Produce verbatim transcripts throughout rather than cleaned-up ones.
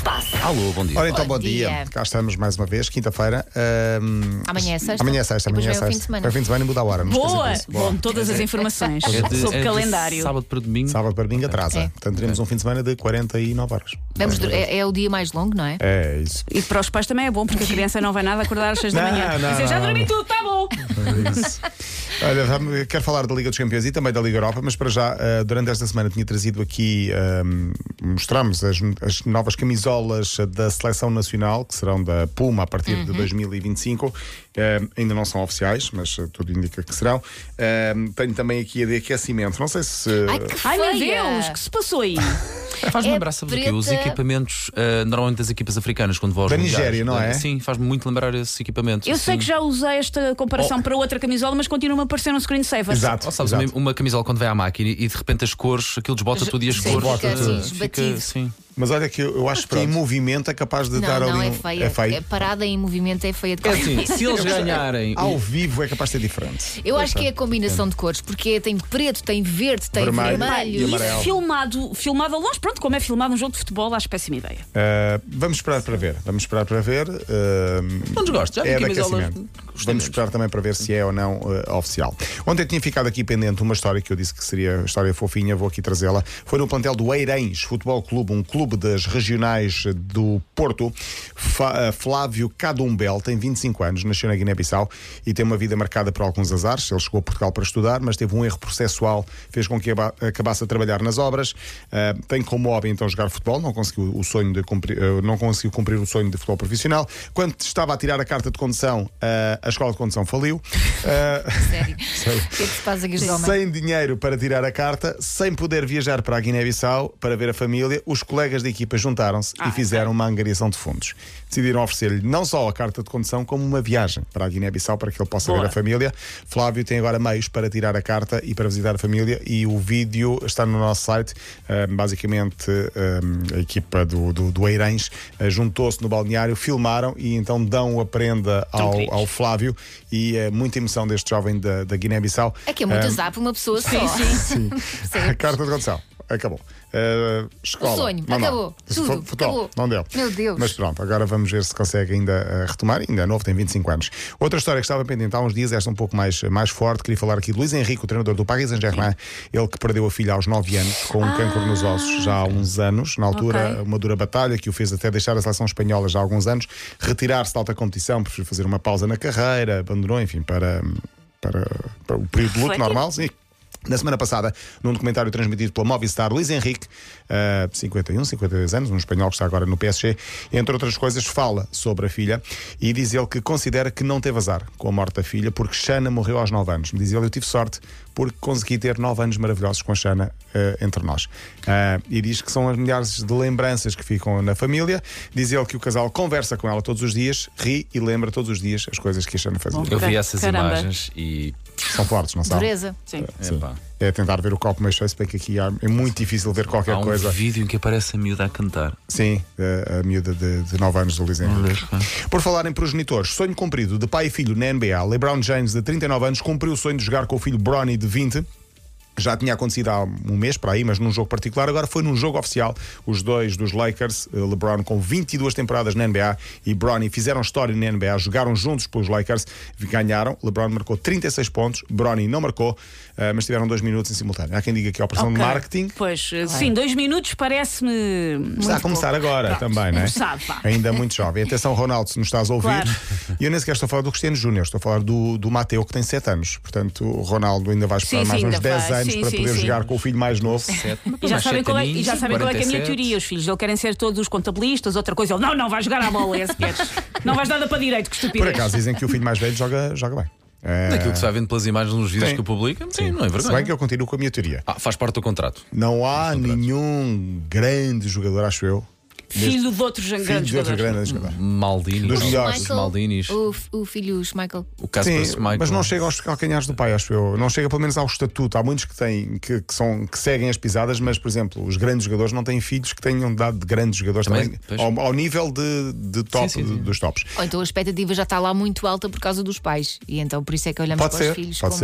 passa? Alô, bom dia. Ora então, bom, Bom dia. dia. Cá estamos mais uma vez, quinta-feira. Ahm, Amanhã é sexta. Amanhã é sexta, Depois amanhã é vem o sexta. fim de semana. É o fim de semana e muda a hora. Não esqueçam Boa! disso. Bom, todas as informações É de- sobre é de calendário. Sábado para domingo. Sábado para domingo atrasa. É. Portanto, teremos um fim de semana de quarenta e nove horas. Vamos, é, é o dia mais longo, não é? É isso. E para os pais também é bom, porque a criança não vai nada acordar às seis da Não, manhã. não, Dizer, já não. dormi tudo, está bom! É isso. Olha, vamos- quero falar da Liga dos Campeões e também da Liga Europa, mas para já, uh, durante esta semana tinha trazido aqui, um, mostramos as, as novas camisolas da Seleção Nacional, que serão da Puma a partir de dois mil e vinte e cinco. Um, ainda não são oficiais, mas uh, tudo indica que serão. Um, tenho também aqui a de aquecimento. Não sei se. Ai, que Ai meu feia. Deus, que se passou aí? Faz-me É lembrar, sabes o quê? Os preta. equipamentos, ah, normalmente das equipas africanas, quando vão aos Da mundiais. Nigéria, não é? Sim, faz-me muito lembrar esses equipamentos. Eu sei Sim. que já usei esta comparação Oh. para outra camisola, mas continua-me a aparecer um screensaver. Exato. Ou sabes, exato. uma, uma camisola quando vai à máquina e de repente as cores, aquilo desbota tudo e as Sim, cores. fica ah, assim, fica, esbatido. sim. Mas olha que eu, eu acho que em movimento é capaz de Não, dar não, ali. é um- feia. É feio. Parada em movimento é feia de É qualquer assim, maneira. se eles ganharem. Ao vivo é capaz de ser diferente. Eu acho que é a combinação de cores, porque tem preto, tem verde, tem Vermelho. vermelho. E amarelo. E filmado, filmado a longe, pronto, como é filmado um jogo de futebol, acho péssima ideia. Uh, vamos esperar para ver. Vamos esperar para ver. Uh, Não desgosto, já vi é de camisolas. aquecimento. Gostei Vamos muito. esperar também para ver se é ou não uh, oficial. Ontem tinha ficado aqui pendente uma história que eu disse que seria história fofinha, vou aqui trazê-la. Foi no plantel do Eirens Futebol Clube, um clube das regionais do Porto. Fa- uh, Flávio Cadumbel tem vinte e cinco anos, nasceu na Guiné-Bissau e tem uma vida marcada por alguns azares. Ele chegou a Portugal para estudar, mas teve um erro processual, fez com que aba- acabasse a trabalhar nas obras. Uh, tem como hobby então jogar futebol, não conseguiu o sonho de cumprir, uh, não conseguiu cumprir o sonho de futebol profissional. Quando estava a tirar a carta de condução, uh, a escola de condução faliu. Uh, Sério. O que é que se passa com este homem? Sem dinheiro para tirar a carta, sem poder viajar para a Guiné-Bissau para ver a família, os colegas da equipa juntaram-se Ah, e fizeram uma angariação de fundos. Decidiram oferecer-lhe não só a carta de condução, como uma viagem para a Guiné-Bissau para que ele possa Boa. ver a família. Flávio tem agora meios para tirar a carta e para visitar a família, e o vídeo está no nosso site. Uh, basicamente, um, a equipa do, do, do Eirens uh, juntou-se no balneário, filmaram e então dão a prenda Tão ao, queridos. ao Flávio, e é muita emoção deste jovem da, da Guiné-Bissau. É que é muito Um, azar para uma pessoa só. Sim. A carta de condução. Acabou. Uh, escola. O sonho. Não dá. Acabou. Se Tudo. for futebol, Acabou. não deu. Meu Deus. Mas pronto, agora vamos ver se consegue ainda uh, retomar. Ainda é novo, tem vinte e cinco anos. Outra história que estava pendente há uns dias, esta um pouco mais, mais forte. Queria falar aqui de Luís Henrique, o treinador do Paris Saint-Germain. Ele que perdeu a filha aos nove anos com um cancro nos ossos já há uns anos. Na altura, Ok. uma dura batalha que o fez até deixar a seleção espanhola já há alguns anos, retirar-se da alta competição, preferiu fazer uma pausa na carreira, abandonou, enfim, para, para, para o período de luto Refletir. normal. Sim. Na semana passada, num documentário transmitido pela Movistar, Luís Henrique, uh, cinquenta e um, cinquenta e dois anos, um espanhol que está agora no P S G, entre outras coisas, fala sobre a filha e diz ele que considera que não teve azar com a morte da filha, porque Xana morreu aos nove anos. Me diz ele, eu tive sorte porque consegui ter nove anos maravilhosos com a Xana uh, entre nós. Uh, e diz que são as milhares de lembranças que ficam na família. Diz ele que o casal conversa com ela todos os dias, ri e lembra todos os dias as coisas que a Xana fazia. Bom. Eu vi essas Caramba. imagens e. São fortes, não são? Dureza. Sim. Epá, É tentar ver o copo meio cheio, se bem que aqui há- é muito difícil ver qualquer há um coisa. vídeo em que aparece a miúda a cantar. Sim, a, a miúda de, de nove anos do Luís Henrique. Por falar em progenitores, sonho cumprido de pai e filho na N B A. LeBron James, de trinta e nove anos, cumpriu o sonho de jogar com o filho Bronny, de vinte. Já tinha acontecido há um mês para aí, mas num jogo particular. Agora foi num jogo oficial. Os dois dos Lakers, eh, LeBron com vinte e duas temporadas na N B A e Bronny, fizeram história na N B A, jogaram juntos pelos Lakers, ganharam. LeBron marcou trinta e seis pontos, Bronny não marcou, eh, mas tiveram dois minutos em simultâneo. Há quem diga que é a operação Ok. de marketing. Pois, sim, dois minutos parece-me. Está a muito começar pouco. agora Pronto, também, não é? começado, vá. Ainda muito jovem. Atenção, Ronaldo, se nos estás a ouvir. Claro. E eu nem sequer estou a falar do Cristiano Júnior, estou a falar do, do Mateu, que tem sete anos. Portanto, o Ronaldo ainda vai esperar Sim, mais sim, uns ainda dez vai. anos Sim, para sim, poder sim. jogar com o filho mais novo. E já, sabem qual é, e já sabem qual é que é a minha teoria. Os filhos dele querem ser todos os contabilistas, outra coisa. Ele, não, não, vai jogar à bola, esse queres. Não vais nada para direito, que Por estupidez. acaso dizem que o filho mais velho joga, joga bem. É, Daquilo que se vai vendo pelas imagens nos vídeos Sim. que eu publico, sim, não é se bem vergonha. que eu continuo com a minha teoria. Ah, faz parte do contrato. Não há nenhum grande jogador, acho eu. Filho de outros Filho grandes de outro jogadores. grande jogador. Maldini, Dos os melhores. Michael, Maldinis, O, o filho Michael. o Casper Sim, Schmeichel. mas não chega aos calcanhares do pai, acho eu. Não chega pelo menos ao estatuto. Há muitos que têm, que, que, são, que seguem as pisadas, mas, por exemplo, os grandes jogadores não têm filhos que tenham dado de grandes jogadores Também, também, pois. ao, ao nível de, de top, Sim, sim, sim. dos tops. Ou então a expectativa já está lá muito alta por causa dos pais. E então por isso é que olhamos Pode para ser, os filhos pode como... ser.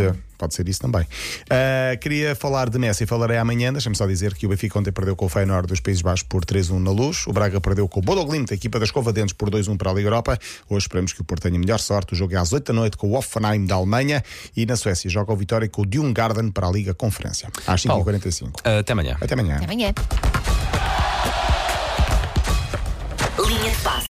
pode ser isso também. Uh, queria falar de Messi, falarei amanhã. Deixa-me só dizer que o Benfica ontem perdeu com o Feyenoord dos Países Baixos por três a um na Luz. O Braga perdeu com o Bodo Glimt, a equipa das Escova-Dentes, por dois a um para a Liga Europa. Hoje esperamos que o Porto tenha melhor sorte. O jogo é às oito da noite com o Hoffenheim da Alemanha, e na Suécia joga o Vitória com o Djurgården para a Liga Conferência às cinco e quarenta e cinco. Até amanhã. Até amanhã. Até amanhã.